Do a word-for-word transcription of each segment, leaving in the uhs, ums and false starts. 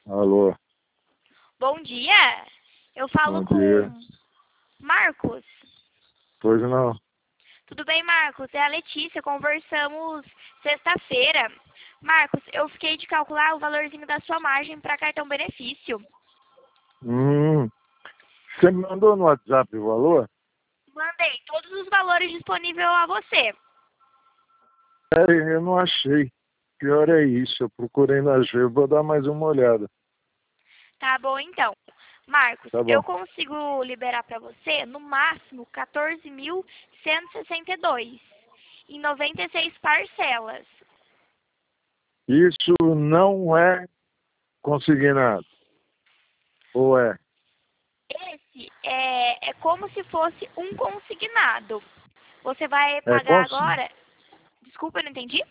Alô, Bom dia, eu falo bom com dia. Marcos. Pois não. Tudo bem, Marcos? É a Letícia, conversamos sexta-feira. Marcos, eu fiquei de calcular o valorzinho da sua margem para cartão benefício. Hum, você me mandou no WhatsApp o valor? Mandei todos os valores disponíveis a você. É, eu não achei. Pior é isso, eu procurei na G, eu vou dar mais uma olhada. Tá bom, então. Marcos, Tá bom. eu consigo liberar para você, no máximo, quatorze mil cento e sessenta e dois em noventa e seis parcelas. Isso não é consignado. Ou é? Esse é, é como se fosse um consignado. Você vai É pagar consignado? agora. Desculpa, eu não entendi.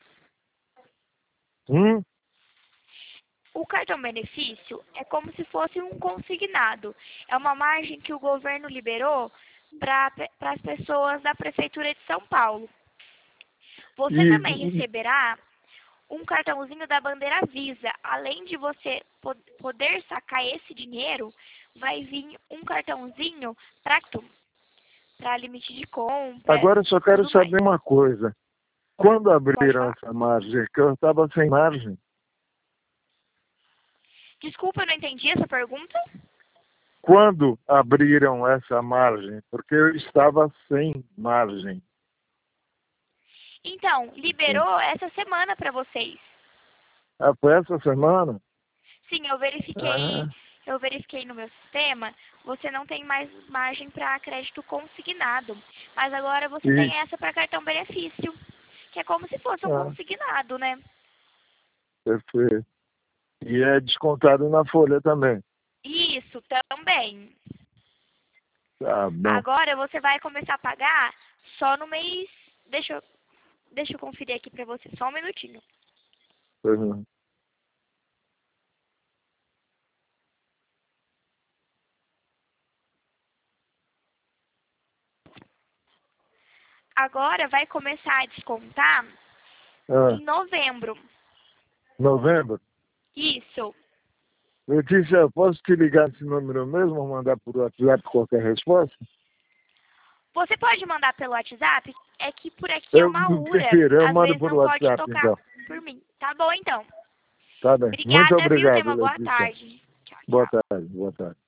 Hum? O cartão benefício é como se fosse um consignado. É uma margem que o governo liberou para as pessoas da Prefeitura de São Paulo. Você E, também receberá um cartãozinho da bandeira Visa. Além de você po- poder sacar esse dinheiro, vai vir um cartãozinho para para limite de compra agora eu só e quero tudo mais. saber uma coisa. Quando Pode abriram falar? essa margem, que eu estava sem margem. Desculpa, eu não entendi essa pergunta. Quando abriram essa margem? Porque eu estava sem margem. Então, liberou essa semana para vocês. Ah, foi essa semana? Sim, eu verifiquei, Ah, eu verifiquei no meu sistema, você não tem mais margem para crédito consignado. Mas agora você tem isso. essa para cartão benefício, que é como se fosse um Ah, consignado, né? perfeito. E é descontado na folha também. Isso, também. Tá bom. Agora você vai começar a pagar só no mês. Deixa eu, deixa eu conferir aqui para você, só um minutinho. Pois não. Agora vai começar a descontar Ah, em novembro. novembro? Isso. Letícia, eu posso te ligar nesse número mesmo ou mandar por WhatsApp qualquer resposta? Você pode mandar pelo WhatsApp? É que por aqui é Eu uma URA, prefiro, eu às mando vezes por não pode WhatsApp tocar então. por mim. Tá bom, então. Tá bem. Muito Obrigada, viu? Tenha obrigado, uma boa Letícia. tarde. Tchau, Boa tchau. tarde, boa tarde.